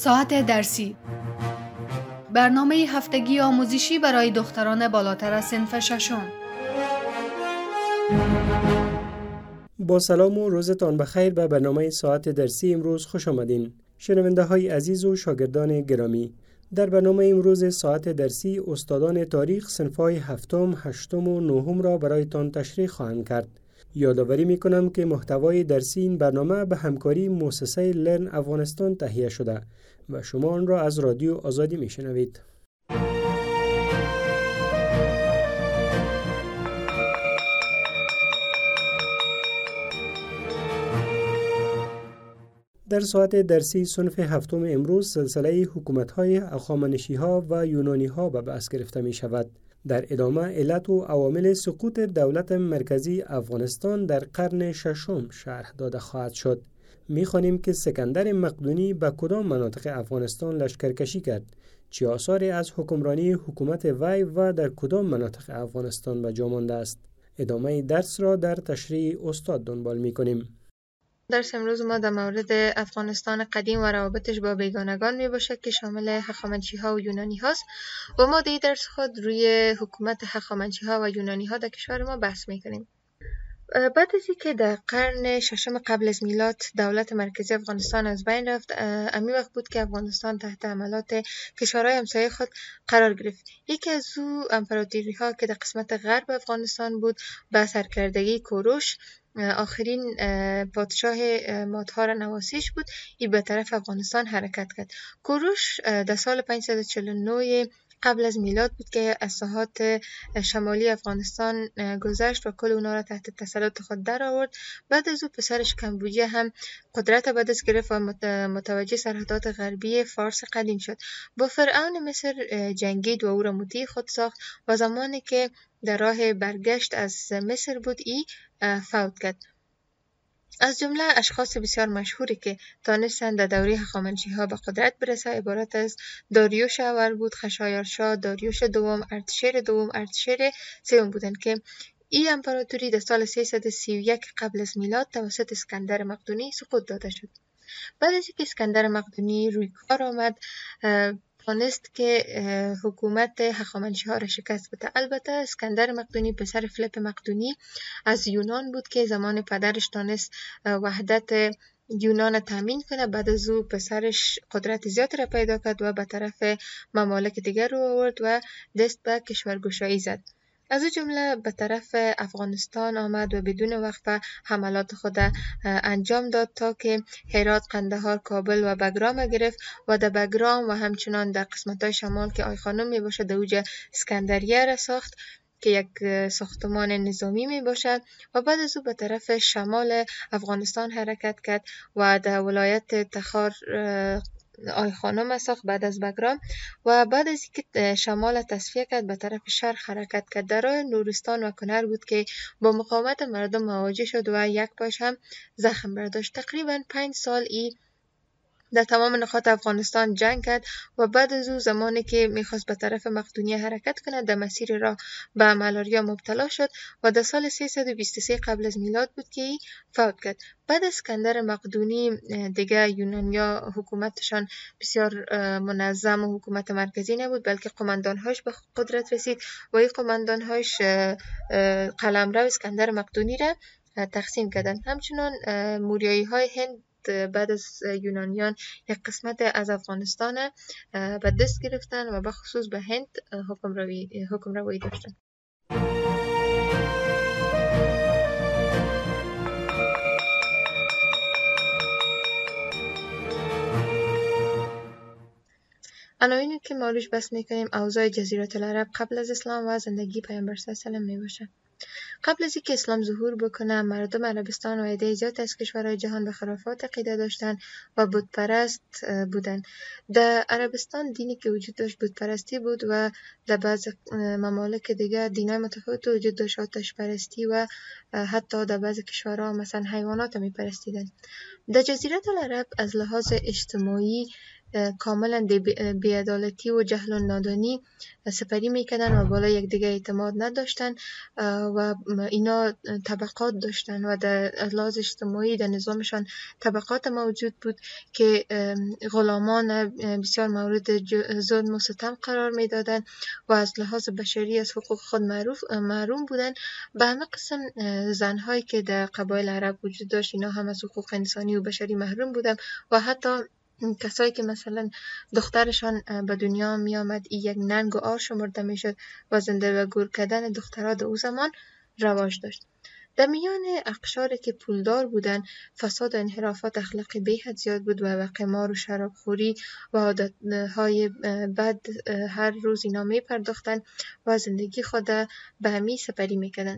ساعت درسی، برنامه هفتگی آموزشی برای دختران بالاتر از صنف ششم. با سلام و روزتان بخیر به برنامه ساعت درسی امروز خوش آمدین. شنونده های عزیز و شاگردان گرامی، در برنامه امروز ساعت درسی استادان تاریخ صنف‌های هفتم، هشتم و نهم را برایتان تشریح خواهند کرد. یادآوری می‌کنم که محتوای درسی این برنامه به همکاری مؤسسه لرن افغانستان تهیه شده و شما آن را از رادیو آزادی می‌شنوید. در ساعت درسی صنف هفتم امروز سلسله حکومت‌های هخامنشی‌ها و یونانی‌ها به بحث گرفته می‌شود. در ادامه علت و عوامل سقوط دولت مرکزی افغانستان در قرن ششم شرح داده خواهد شد. می‌خوانیم که اسکندر مقدونی به کدام مناطق افغانستان لشکرکشی کرد، چه آثاری از حکمرانی حکومت وی و در کدام مناطق افغانستان به جا مانده است. ادامه درس را در تشریح استاد دنبال می‌کنیم. درس امروز ما در مورد افغانستان قدیم و روابطش با بیگانگان می باشد که شامل هخامنشی ها و یونانی هاست و ما در درس خود روی حکومت هخامنشی ها و یونانی ها در کشور ما بحث می کنیم. بعد از اینکه در قرن ششم قبل از میلاد دولت مرکزی افغانستان از بین رفت، امی وقت بود که افغانستان تحت حملات کشورهای همسایه خود قرار گرفت. یکی از او امپراتوری ها که در قسمت غرب افغانستان بود به سرکردگی کوروش، آخرین پادشاه مادها را نواسیش بود، ای به طرف افغانستان حرکت کرد. کوروش در سال 549 قبل از میلاد بود که از ساحات شمالی افغانستان گذشت و کل اونا را تحت تسلط خود در آورد. بعد از او پسرش کمبوجیه هم قدرت به دست گرفت و متوجه سرحدات غربی فارس قدیم شد. با فرعون مصر جنگید و او را مطیع خود ساخت و زمانی که در راه برگشت از مصر بود ای فوت کرد. از جمله اشخاص بسیار مشهوری که تانستند در دوره هخامنشی‌ها به قدرت برسه عبارت از داریوش اول بود، خشایارشا، داریوش دوم، ارتشیر دوم، ارتشیر سوم بودند که این امپراتوری در سال 331 قبل از میلاد توسط اسکندر مقدونی سقوط داده شد. بعد از اینکه اسکندر مقدونی روی کار آمد، توانست که حکومت هخامنشی‌ها را شکست بده. البته اسکندر مقدونی پسر فیلیپ مقدونی از یونان بود که زمان پدرش تانست وحدت یونان تامین کنه. بعد از او پسرش قدرت زیادی را پیدا کرد و به طرف ممالک دیگر رو آورد و دست به کشورگشایی زد. از او جمله به طرف افغانستان آمد و بدون وقفه حملات خود انجام داد تا که هرات، قندهار، کابل و بگرام گرفت و در بگرام و همچنان در قسمت‌های شمال که آی خانم می باشد در اوج اسکندریه را ساخت که یک ساختمان نظامی می باشد و بعد از او به طرف شمال افغانستان حرکت کرد و در ولایت تخار آی خانم ساخت بعد از بگرام و بعد از اینکه شمال تصفیه کرد به طرف شرق حرکت کرد. در راه نورستان و کنر بود که با مقاومت مردم مواجه شد و یک پاش هم زخم برداشت. تقریبا 5 سال ای در تمام نقاط افغانستان جنگ کرد و بعد از او زمانی که میخواست به طرف مقدونیه حرکت کند در مسیر راه به مالاریا مبتلا شد و در سال 323 قبل از میلاد بود که ای فوت کرد. بعد از اسکندر مقدونی دیگه یونانیا حکومتشان بسیار منظم و حکومت مرکزی نبود، بلکه قماندانهاش به قدرت رسید و این قماندانهاش قلمرو اسکندر مقدونی را تقسیم کردند. همچنان موریایی های هند بعد از یونانیان یک قسمت از افغانستان به دست گرفتن و بخصوص به هند حکمروایی داشتن. عناوینی که ما روش بحث میکنیم اوضاع جزیره العرب قبل از اسلام و زندگی پیامبر صلی الله علیه و آله می باشه. قبل از اینکه اسلام ظهور بکنه مردم عربستان و عده زیاد از کشورهای جهان به خرافات عقیده داشتن و بت پرست بودن. در عربستان دینی که وجود داشت بت پرستی بود و در بعض ممالک دیگر دینای متفاوت وجود داشت، آتش پرستی و حتی در بعض کشورها مثلا حیوانات می پرستیدن. در جزیره العرب از لحاظ اجتماعی کاملا بی‌عدالتی و جهل و نادانی سپری میکردن و بالای یکدیگر اعتماد نداشتن و اینا طبقات داشتن و در لحاظ اجتماعی در نظامشان طبقات موجود بود که غلامان بسیار مورد ظلم و ستم قرار میدادن و از لحاظ بشری از حقوق خود محروم بودن. به همه قسم زنهایی که در قبایل عرب وجود داشت اینا هم از حقوق انسانی و بشری محروم بودن و حتی کسایی که مثلا دخترشان به دنیا می آمد یک ننگ و عار شمرده می شد و زنده و گور کردن دخترها در او زمان رواج داشت. در میان اقشاری که پولدار بودن فساد و انحرافات اخلاقی به حد زیاد بود و قمار و شرابخوری و عادتهای بد هر روز اینا می پرداختن و زندگی خود به همی سپری می کردن.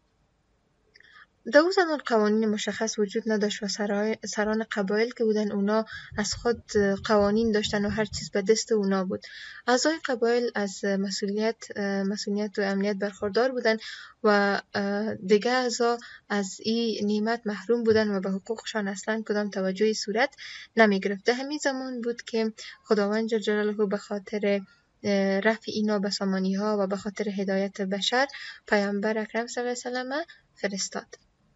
در او زمان قوانین مشخص وجود نداشت و سران قبایل که بودن اونا از خود قوانین داشتن و هر چیز به دست اونا بود. اعضای قبایل از مسئولیت و امنیت برخوردار بودن و دیگه اعضا از این نعمت محروم بودن و به حقوقشان اصلا کدام توجهی صورت نمی گرفت. در همین زمان بود که خداوند جل جلاله به خاطر رفع اینا به سامانی ها و به خاطر هدایت بشر پیامبر اکرم صلی الله علیه و سلم فرستاد.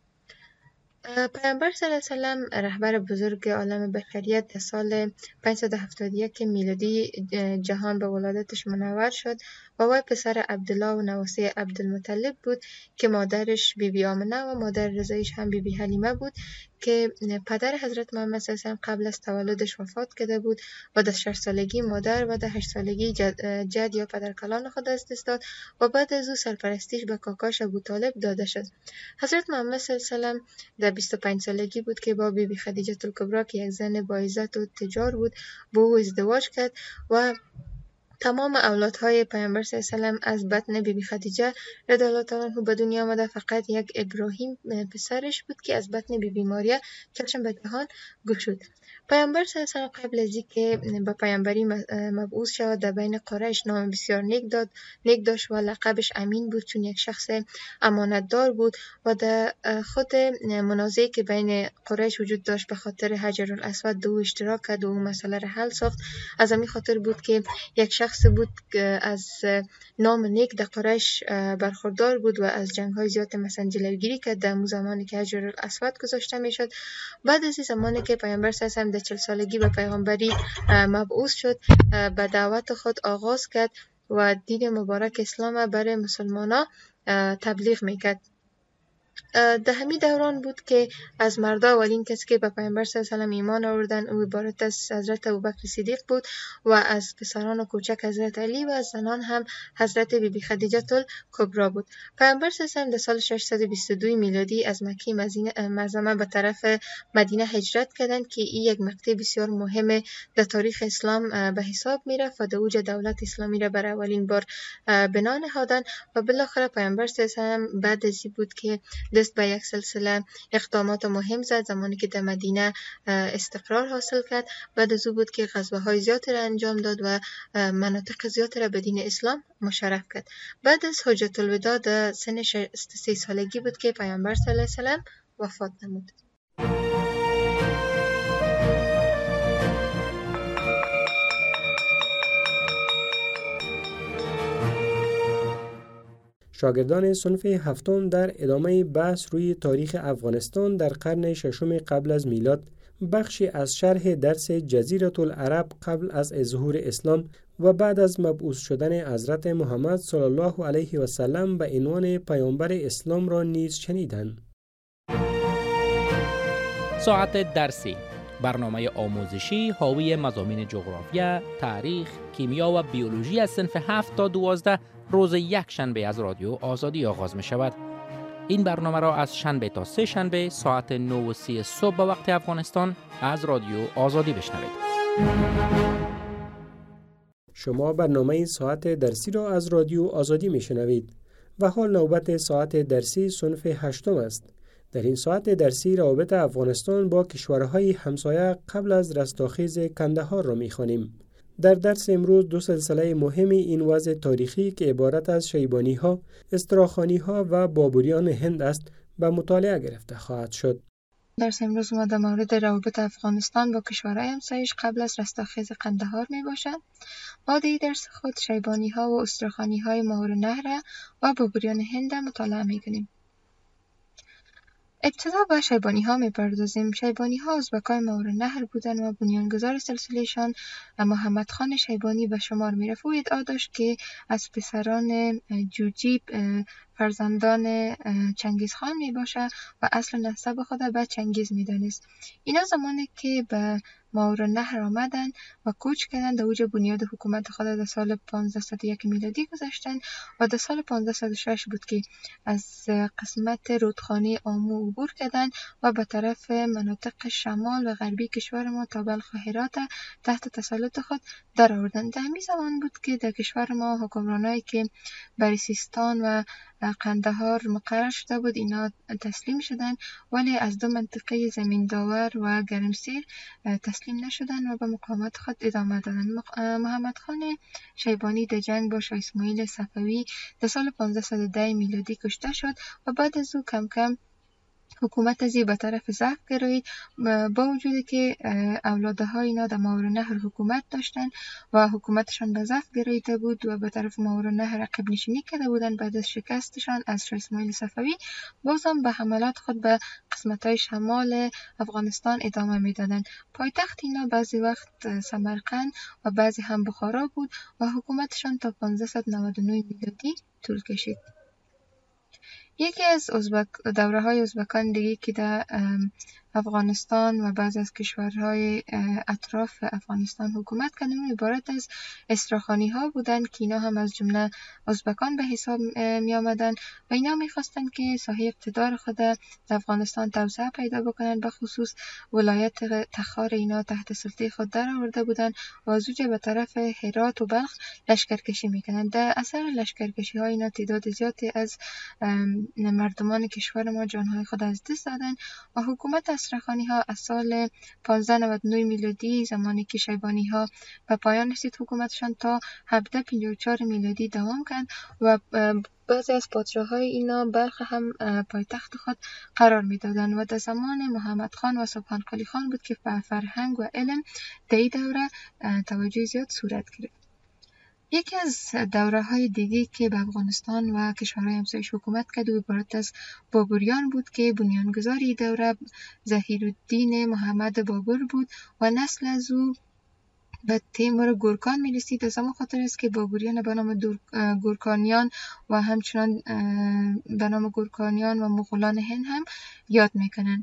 پیامبر صلی الله علیه و سلم رهبر بزرگ عالم بشریت در سال 571 میلادی جهان به ولادتش منور شد و وی پسر عبدالله و نواسه عبدالمطلب بود که مادرش بیبی آمنه و مادر رضایش هم بیبی حلیمه بود که پدر حضرت محمد صلی الله علیه و قبل از تولدش وفات کرده بود و در 6 سالگی مادر و در 8 سالگی جد یا پدرکلان خود از دست داد و بعد از او سرپرستیش به کاکاش ابوطالب داده شد. حضرت محمد صلی الله علیه و در 25 سالگی بود که با بیبی خدیجه الکبری که یک زن با عزت و تجار بود با او ازدواج کرد و تمام اولادهای پیامبر صلی الله علیه و سلم از بطن بیبی خدیجه رضی الله تعالی عنها به دنیا آمده. فقط یک ابراهیم پسرش بود که از بطن بیبی ماریا چشم به جهان گشود. پیامبر صلی الله علیه و سلم قبل از اینکه به پیامبری مبعوث شود در بین قریش نام بسیار نیک داشت و لقبش امین بود چون یک شخص امانتدار بود و در خود منازعه‌ای که بین قریش وجود داشت به خاطر حجر الاسود دو اشتراک کرد و اون مسئله را حل ساخت. از همین خاطر بود که یک شخص بود که از نام نیک در قریش برخوردار بود و از جنگ‌های زیاد مثلا جلوگیری کرد در زمانی که حجر الاسود گذاشته میشد. بعد از این زمانی که پیامبر صلی الله علیه و سلم در 40 سالگی به پیغمبری مبعوث شد به دعوت خود آغاز کرد و دین مبارک اسلام برای مسلمانان تبلیغ میکرد. در همین دوران بود که از مردا اولین کسی که به پیامبر صلی الله علیه و سلم ایمان آوردن او عبارت از حضرت ابوبکر صدیق بود و از پسران و کوچک حضرت علی و از زنان هم حضرت بیبی خدیجه الکبری بود. پیامبر صلی الله علیه و سلم در سال 622 میلادی از مکه معظمه به طرف مدینه هجرت کردند که این یک مقطع بسیار مهم در تاریخ اسلام به حساب میرفت و در اوج دولت اسلامی را برای اولین بار بنا نهادند و بالاخره پیامبر صلی الله علیه و سلم بعد از این بود که دست به یک سلسله اقدامات مهم زد. زمانی که در مدینه استقرار حاصل کرد بعد از او بود که غزوه‌های زیادی را انجام داد و مناطق زیادی را به دین اسلام مشرف کرد. بعد از حجت الوداع در سن 63 سالگی بود که پیامبر صلی الله علیه و سلم وفات نمود. شاگردان صنف هفتم در ادامه بحث روی تاریخ افغانستان در قرن ششم قبل از میلاد بخشی از شرح درس جزیره العرب قبل از ظهور اسلام و بعد از مبعوث شدن حضرت محمد صلی الله علیه و سلم به عنوان پیامبر اسلام را نیز شنیدند. ساعت درسی، برنامه آموزشی حاوی مضامین جغرافیا، تاریخ، کیمیا و بیولوژی از صنف 7 تا 12 روز یک شنبه از رادیو آزادی آغاز می شود. این برنامه را از شنبه تا سه شنبه ساعت 9:30 صبح به وقت افغانستان از رادیو آزادی بشنوید. شما برنامه ساعت درسی را از رادیو آزادی می شنوید و حال نوبت ساعت درسی صنف 8 است. در این ساعت درسی روابط افغانستان با کشورهای همسایه قبل از رستاخیز کندهار را می خوانیم. در درس امروز دو سلسله مهم این وضع تاریخی که عبارت از شیبانی ها، استراخانی ها و بابوریان هند است به مطالعه گرفته خواهد شد. درس امروز ما در مورد روابط افغانستان با کشورهای همسایش قبل از رستاخیز قندهار می باشد. ما در درس خود شیبانی ها و استرخانی های ماورالنهر و بابریان هند مطالعه می کنیم. ابتدا به شیبانی ها می پردازیم. شیبانی ها ازبکای ماورالنهر بودند و بنیانگذار سلسلهشان محمد خان شیبانی به شمار می رفت. او ادعا داشت که از پسران جوجیب فرزندان چنگیز خان می باشه و اصل نسب خود به چنگیز می دانست. اینا زمانی که به ماورالنهر آمدن و کوچ کردن در اوج بنیاد حکومت خود در سال 1501 میلادی گذاشتن و در سال 1506 بود که از قسمت رودخانه آمو عبور کردن و به طرف مناطق شمال و غربی کشور ما تا بلخ و هرات تحت تسلط خود در آوردن. در همین زمان بود که در کشور ما حکمرانایی که بر سیستان و قندهار مقرر شده بود اینا تسلیم شدن، ولی از دو منطقه زمین داور و گرمسیر تسلیم نشدن و به مقاومت خود ادامه دادن. محمد خان شیبانی در جنگ با شاه اسماعیل صفوی در سال 1510 میلادی کشته شد و بعد از او کم کم حکومت ازی به طرف ضعف گرایید، با وجودی که اولادهای اینا در ماورالنهر حکومت داشتن و حکومتشان به ضعف گراییده بود و به طرف ماورالنهر عقب نشینی کرده بودند. بعد از شکستشان از شاه اسماعیل صفوی بازم به حملات خود به قسمت‌های شمال افغانستان ادامه میدادند. پایتخت اینا بعضی وقت سمرقند و بعضی هم بخارا بود و حکومتشان تا 1599 میلادی طول کشید. یکی از دوره‌های ازبکان دیگه که در افغانستان و بعض از کشورهای اطراف افغانستان حکومت کردن عبارت از استراخانی ها بودند که اینا هم از جمله ازبکان به حساب می آمدن و اینا می خواستند که ساحه اقتدار خود در افغانستان توسعه پیدا بکنند. به خصوص ولایت تخار اینا تحت سلطه خود در آورده بودند و از اوج به طرف هرات و بلخ لشکرکشی می کنند. در اثر لشکرکشی ها اینا تعداد زیادی از مردمان کشور ما جانهای خود از دست دادن و حکومت استرخانی ها از سال 1599 میلادی زمانی که شیبانی ها به پایان رسید حکومتشان تا 1754 میلادی دوام کرد و بعضی از پادشاه‌های اینا بلخ هم پایتخت خود قرار میدادند و در زمان محمد خان و سبحان قلی خان بود که به فرهنگ و علم در این دوره توجه زیاد صورت گرفت. یکی از دوره‌های دیگه که به افغانستان و کشورهای همسایش حکومت کرد و عبارت از بابریان بود که بنیانگذار این دوره ظهیرالدین محمد بابر بود و نسل از او به تیمور گورکان می رسید. از همون خاطر است که بابریان به نام گورکانیان و همچنان به نام گورکانیان و مغولان هند هم یاد میکنن.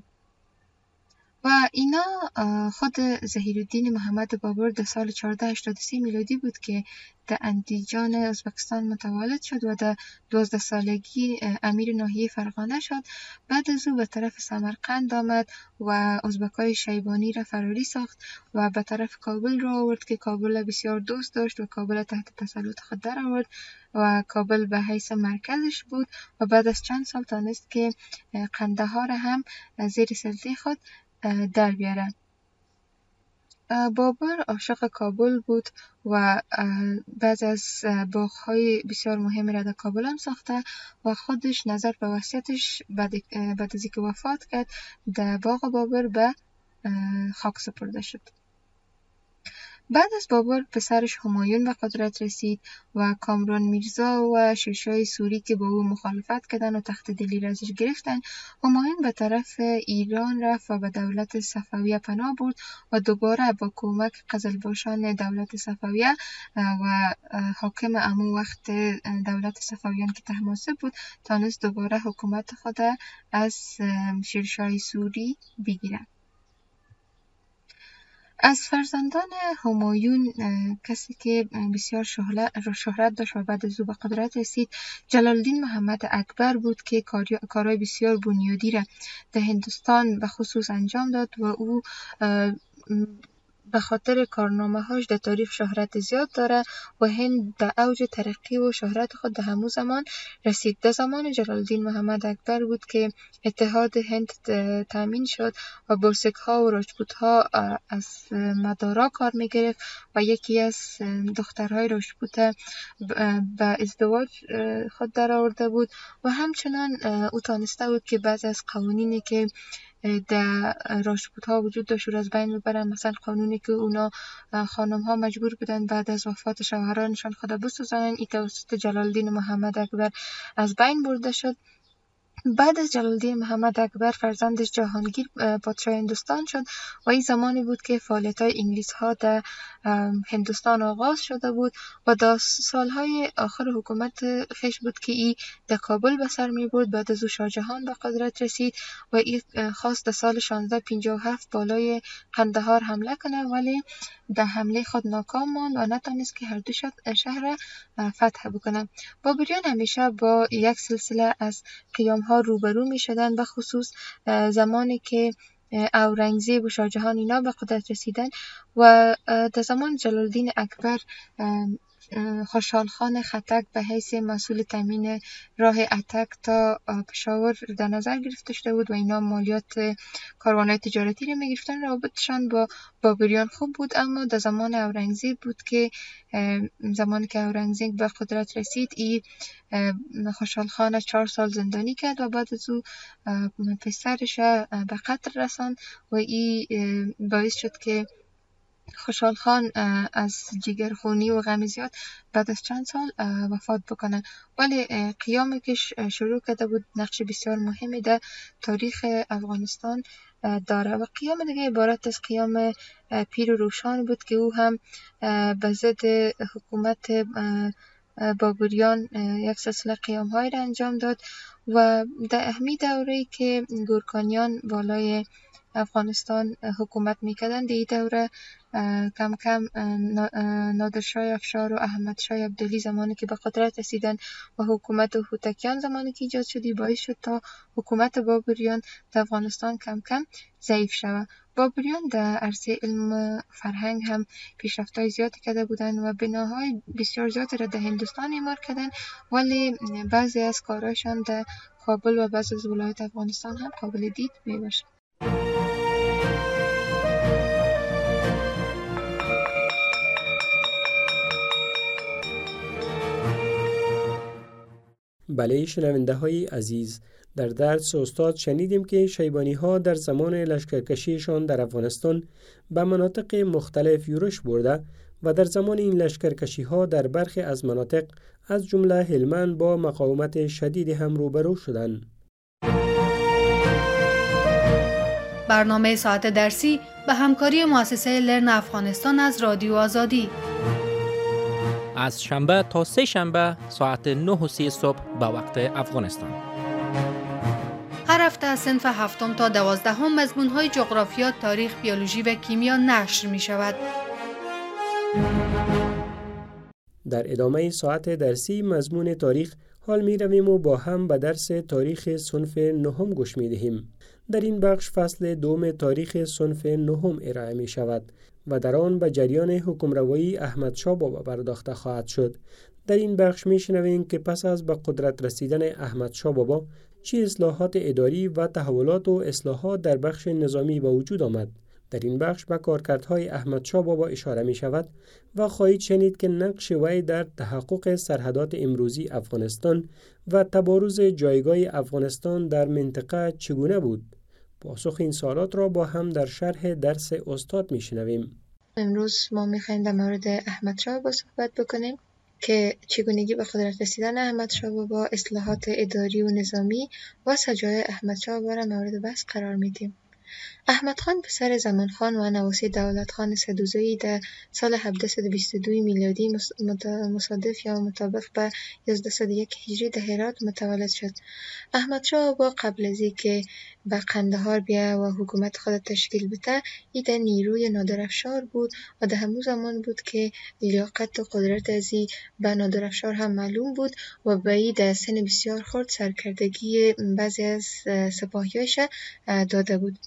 و اینا خود ظهیرالدین محمد بابر در سال 1483 میلادی بود که در اندیجان ازبکستان متولد شد و در 12 سالگی امیر ناحیه فرغانه شد. بعد از او به طرف سمرقند آمد و ازبکای شیبانی را فراری ساخت و به طرف کابل را آورد که کابل بسیار دوست داشت و کابل تحت تسلط خود در آورد و کابل به حیث مرکزش بود و بعد از چند سال تانست که قندهار هم زیر سلطه خود در بیاره. بابر عاشق کابل بود و بعض از باغ‌های بسیار مهم را در کابل هم ساخته و خودش نظر به وصیتش بعد از اینکه وفات کرد در باغ بابر به خاک سپرده شد. بعد از بابر پسرش همایون به قدرت رسید و کامران میرزا و شیرشاه سوری که با او مخالفت کردند و تخت دلی را ازش گرفتند. همایون به طرف ایران رفت و به دولت صفویه پناه برد و دوباره با کمک قزلباشان دولت صفویه و حاکم همون وقت دولت صفویان که طهماسب بود تانست دوباره حکومت خود از شیرشاه سوری بگیرد. از فرزندان همایون کسی که بسیار شهرت داشت و بعد از او به قدرت رسید جلالالدین محمد اکبر بود که کارهای بسیار بنیادی را در هندوستان به خصوص انجام داد و او به خاطر کارنامه‌هاش در تاریخ شهرت زیاد داره و هند در اوج ترقی و شهرت خود در همون زمان رسید. در زمان جلالالدین محمد اکبر بود که اتحاد هند تامین شد و برسک‌ها و راجپوت‌ها از مدارا کار می‌گرفت و یکی از دخترهای راجپوت به ازدواج خود در آورده بود و همچنان او تانسته بود که بعضی از قوانینی که در راجپوت ها وجود داشت و از بین ببرن. مثلا قانونی که اونا خانم ها مجبور بودن بعد از وفات شوهرانشان خود بسوزانن، این توسط جلال الدین محمد اکبر از بین برده شد. بعد از جلال الدین محمد اکبر فرزندش جهانگیر پادشاه هندوستان شد و این زمانی بود که فعالیت‌های انگلیس ها در هندوستان آغاز شده بود و در سالهای آخر حکومت خیش بود که این در کابل به سر می برد. بعد از او شاه جهان به قدرت رسید و این خواست در سال 1657 بالای قندهار حمله کنه، ولی در حمله خود ناکام ماند و نتونست که هر دو شهر فتح بکنه. بابریان همیشه با یک سلسله از قیام‌ها روبرو می شدن، به خصوص زمانی که اورنگزیب و شاه جهان اینا به قدرت رسیدن و در زمان جلال الدین اکبر خوشحال خان خټک به حیث مسئول تامین راه اتک تا پشاور در نظر گرفته شده بود و اینا مالیات کاروان‌های تجارتی رو می‌گرفتن. رابطشان با بابریان خوب بود، اما در زمان اورنگزیب بود که زمانی که اورنگزیب به قدرت رسید این خوشحال خان 4 سال زندانی کرد و بعد از او پسرش به قتل رساند و این باعث شد که خوشحال خان از جگرخونی و غم زیاد بعد از چند سال وفات بکنه. ولی قیامی که شروع کرده بود نقش بسیار مهمی در تاریخ افغانستان داره و قیام دیگه عبارت از قیام پیر و روشان بود که او هم به ضد حکومت بابریان یک سلسله قیام های را انجام داد و در همین دوره‌ای که گورکانیان بالای افغانستان حکومت میکردن، در این دوره کم کم نادرشاه افشار و احمد شاه عبدالی زمانی که به قدرت رسیدن و حکومت هوتکیان زمانی که ایجاد شدی باعث شد تا حکومت بابریان در افغانستان کم کم ضعیف شود. بابریان در عرصه علم فرهنگ هم پیشرفت‌های زیادی کرده بودند و بناهای بسیار زیادی را در هندوستان اعمار کردند، ولی بعضی از کارهایشان در کابل و بعضی از ولایات افغانستان هم قابل دید میباشد. بله شنونده های عزیز، در درس استاد شنیدیم که شیبانی ها در زمان لشکرکشیشان در افغانستان به مناطق مختلف یورش برده و در زمان این لشکرکشی ها در برخی از مناطق از جمله هلمند با مقاومت شدید هم روبرو شدند. برنامه ساعت درسی به همکاری مؤسسه لرن افغانستان از رادیو آزادی از شنبه تا سه شنبه ساعت 9:30 صبح به وقت افغانستان. هر هفته از صنف 7 تا 12 مضمون‌های جغرافیا، تاریخ، بیولوژی و کیمیا نشر می شود. در ادامه ساعت درسی مضمون تاریخ حال می رویم و با هم به درس تاریخ صنف 9 گوش می دهیم. در این بخش فصل دوم تاریخ صنف 9 ارائه می شود و در آن به جریان حکمروایی احمد شاه بابا پرداخته خواهد شد. در این بخش می شنویم که پس از به قدرت رسیدن احمد شاه بابا چه اصلاحات اداری و تحولات و اصلاحات در بخش نظامی به وجود آمد. در این بخش به کارکردهای احمد شاه بابا اشاره می شود و خواهید شنید که نقش وی در تحقق سرحدات امروزی افغانستان و تبارز جایگاه افغانستان در منطقه چگونه بود. پاسخ این سوالات را با هم در شرح درس استاد می شنویم. امروز ما می‌خوایم در مورد احمد شاه بابا صحبت بکنیم که چگونگی به قدرت رسیدن احمد شاه بابا، اصلاحات اداری و نظامی و سجای احمد شاه بابا را مورد بحث قرار میدیم. احمد خان پسر زمان خان و نواسی دولت خان سدوزایی در سال 1722 میلادی مصادف یا مطابق به 1101 هجری در هرات متولد شد. احمد شاه بابا قبل از اینکه به قندهار بیا و حکومت خود تشکیل بده، این در نیروی نادرافشار بود و در همون زمان بود که لیاقت و قدرت ازی به نادرافشار هم معلوم بود و به این در سن بسیار خرد سرکردگی بعضی از سپاهیایش داده بود.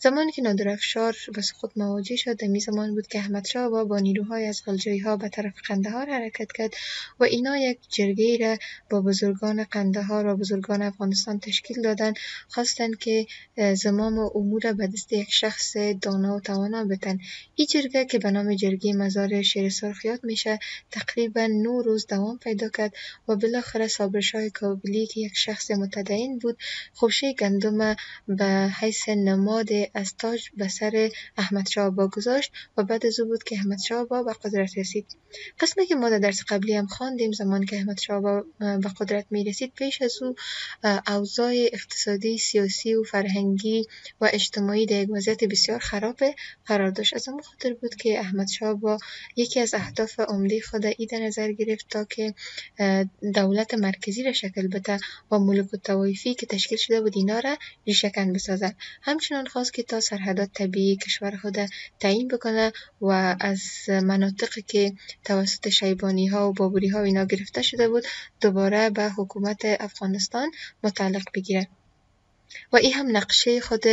زمانی که نادرافشار به سقوط مواجه شد، در زمان بود که احمدشاه بابا با نیروهای از غلجی‌ها به طرف قندهار حرکت کرد و اینا یک جرگه‌ای را با بزرگان قندهار و بزرگان افغانستان تشکیل دادند. خواستند که زمام امور به دست یک شخص دانا و توانا بتن. این جرگه که به نام جرگه مزار شیر سرخ یاد میشه، تقریبا 9 روز دوام پیدا کرد و بالاخره صابرشاه کابلی که یک شخص متدین بود، خوشه گندم به حیث نماد از تاج به سر احمدشاه بابا گذاشت و بعد از او بود که احمدشاه بابا به قدرت رسید. قسمی که ما در درس قبلی هم خواندیم، زمان که احمدشاه بابا به قدرت می رسید، پیش از او اوضاع اقتصادی، سیاسی و فرهنگی و اجتماعی در یک وضعیت بسیار خراب قرار داشت. از همون خاطر بود که احمدشاه بابا یکی از اهداف عمده خود ای در نظر گرفت تا که دولت مرکزی را شکل بده و ملوک الطوایفی که تشکیل شده بود اینا را ریشه‌کن بسازد. همچنان خواست که تا سرحدات طبیعی کشور خود تعیین بکنه و از مناطقی که توسط شیبانی ها و بابری ها اینا گرفته شده بود دوباره به حکومت افغانستان متعلق بگیره. و این هم نقشه خود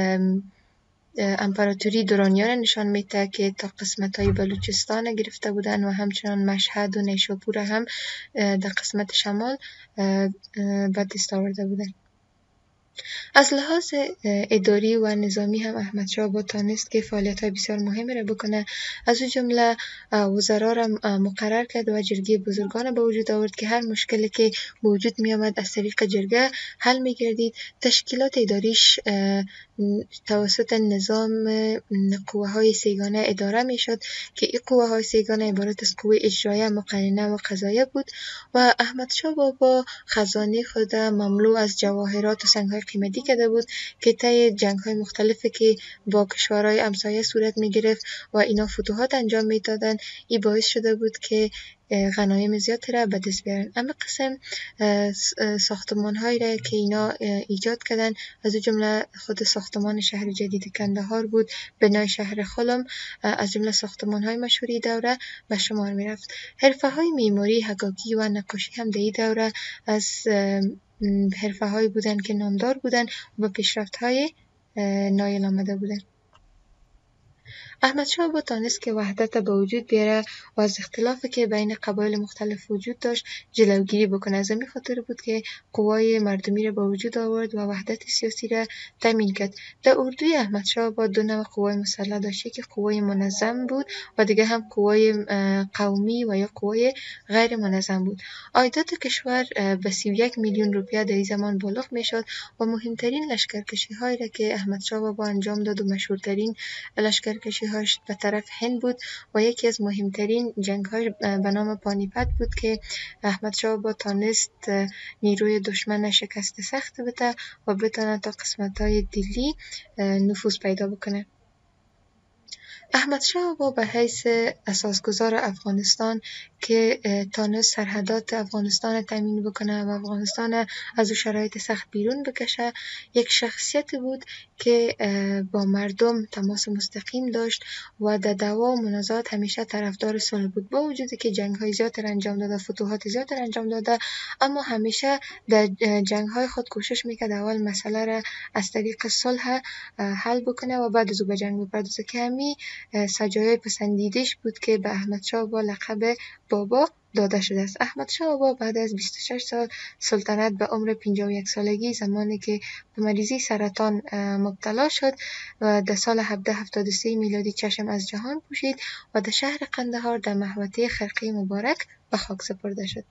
امپراتوری درانیان نشان میده که تا قسمت های بلوچستان گرفته بودن و همچنان مشهد و نیشابور هم در قسمت شمال به دست آورده بودن. از لحاظ اداری و نظامی هم احمدشاه بابا تانست که فعالیت‌های بسیار مهمی را بکنه. از او جمله وزرا را مقرر کرد و جرگه بزرگان به وجود آورد که هر مشکلی که به وجود می آمد از طریق جرگه حل می گردید. تشکیلات اداریش توسط نظام قوه‌های سیگانه اداره می شد که این قوه‌های سیگانه عبارت از قوه اجرایه، مقننه و قضاییه بود و احمدشاه بابا خزانه خود مملو از جواهرات و سنگ‌های قیمتی کرده بود که طی جنگ‌های مختلفی که با کشورهای همسایه صورت می‌گرفت و اینا فتوحات انجام می‌دادند، این باعث شده بود که غنایم زیادی را به دست بیارن. اما قسم ساختمان‌هایی را که اینا ایجاد کردن، از جمله خود ساختمان شهر جدید کندهار بود، بنای شهر خلم از جمله ساختمان‌های مشهوری دوره به شمار می‌رفت. حرفه‌های معماری، حکاکی و نقاشی هم در این دوره از حرفه‌هایی بودند که نامدار بودند و به پیشرفت‌های نایل آمده بودند. احمدشاه بابا تانست که وحدت به وجود بیاره و از اختلافی که بین قبایل مختلف وجود داشت جلوگیری بکنه. از همین خاطر بود که قوای مردمی را به وجود آورد و وحدت سیاسی را تامین کرد. در اردوی احمدشاه بابا 2 نوع قوای مسلح داشت، که قوای منظم بود و دیگه هم قوای قومی و یا قوای غیر منظم بود. عایدات کشور به 31 میلیون روپیه در این زمان بالغ میشد و مهمترین لشکرکشی‌هایی را که احمدشاه بابا انجام داد و مشهورترین لشکرکشی‌هاش به طرف هند بود و یکی از مهمترین جنگ‌های به نام پانیپت بود که احمدشاه بابا تانست نیروی دشمن شکست سخت بده و بتونه تا قسمت‌های دلی نفوذ پیدا بکنه. احمدشاه بابا به حیث اساسگزار افغانستان که تانست سرحدات افغانستان تامین بکنه و افغانستان از شرایط سخت بیرون بکشه، یک شخصیت بود که با مردم تماس مستقیم داشت و در دعوا و منازعات همیشه طرفدار صلح بود. با وجودی که جنگ‌های زیاد انجام داده، فتوحات زیاد انجام داده، اما همیشه در جنگ‌های خود کوشش میکرد اول مسئله را از طریق صلح حل بکنه و بعد از او به جنگ بپردازه، که همین سجایای پسندیدش بود که به احمدشاه بابا لقب بابا داده شده است. احمدشاه بابا بعد از 26 سال سلطنت به عمر 51 سالگی، زمانی که به مریضی سرطان مبتلا شد و در سال 1773 میلادی چشم از جهان پوشید و در شهر قندهار در محوطه خرقه مبارک به خاک سپرده شد.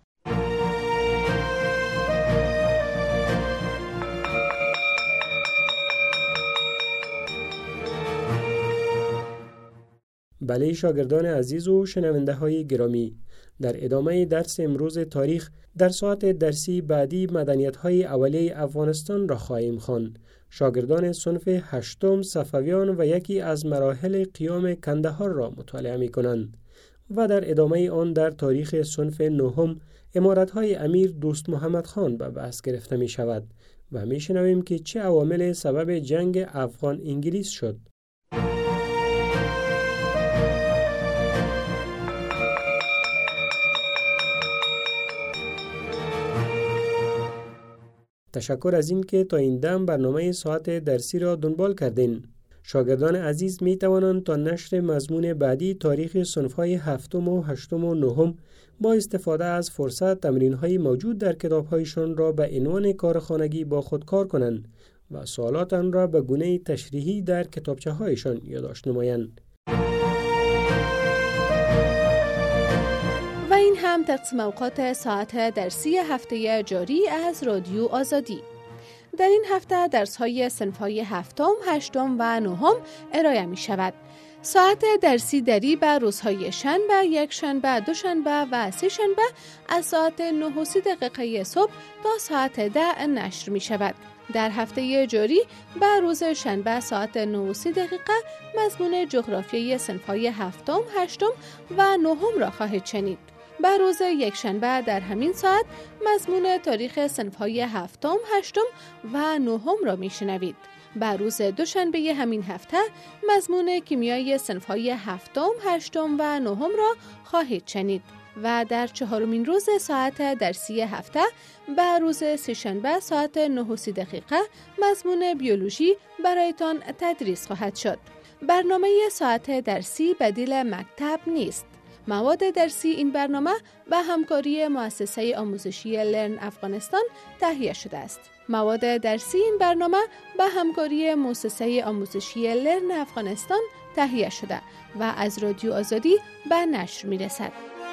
بله شاگردان عزیز و شنونده های گرامی، در ادامه درس امروز تاریخ در ساعت درسی بعدی مدنیت های اولیه افغانستان را خواهیم خواند. شاگردان صنف 8 صفویان و یکی از مراحل قیام کندهار را مطالعه می کنند و در ادامه آن در تاریخ صنف 9 امارت های امیر دوست محمد خان به بحث گرفته می شود و می شنویم که چه عوامل سبب جنگ افغان انگلیس شد. تشکر از این که تا این دم برنامه ساعت درسی را دنبال کردین. شاگردان عزیز می توانند تا نشر مضمون بعدی تاریخ صنف‌های هفتم و هشتم و نهم با استفاده از فرصت تمرین‌های موجود در کتاب‌هایشان را به عنوان کارخانگی با خود کار کنند و سوالات آن را به گونه تشریحی در کتابچه‌هایشان یادداشت نمایند. و این هم تقسیم اوقات ساعت درسی هفته جاری از رادیو آزادی. در این هفته درس‌های صنف‌های هفتم، هشتم و نهم ارائه می شود. ساعت درسی دری به روزهای شنبه، یکشنبه، دوشنبه و سه شنبه از ساعت 9:30 صبح تا ساعت 10 نشر می شود. در هفته جاری به روز شنبه ساعت 9:30 مضمون جغرافیای صنف‌های هفتم، هشتم و نهم را خواهید شنید. به روز یکشنبه در همین ساعت مضمون تاریخ صنف‌های هفتم، هشتم و نهم را میشنوید. به روز دوشنبه همین هفته مضمون کیمیای صنف‌های هفتم، هشتم و نهم را خواهید شنید و در چهارمین روز ساعت درسی هفته به روز سه‌شنبه ساعت 9:30 مضمون بیولوژی برایتان تدریس خواهد شد. برنامه ساعت درسی بدیل مکتب نیست. مواد درسی این برنامه به همکاری مؤسسه آموزشی لرن افغانستان تهیه شده است. مواد درسی این برنامه به همکاری مؤسسه آموزشی لرن افغانستان تهیه شده و از رادیو آزادی به نشر می رسد.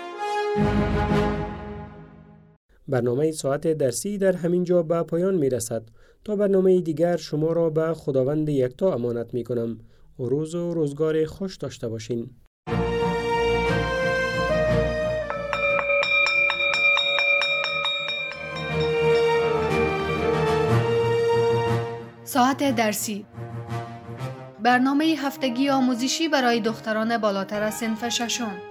برنامه ساعت درسی در همین جا به پایان می رسد. تا برنامه دیگر شما را به خداوند یکتا امانت می کنم. روز و روزگار خوش داشته باشین. ساعت درسی، برنامه هفتگی آموزشی برای دختران بالاتر از صنف ششم.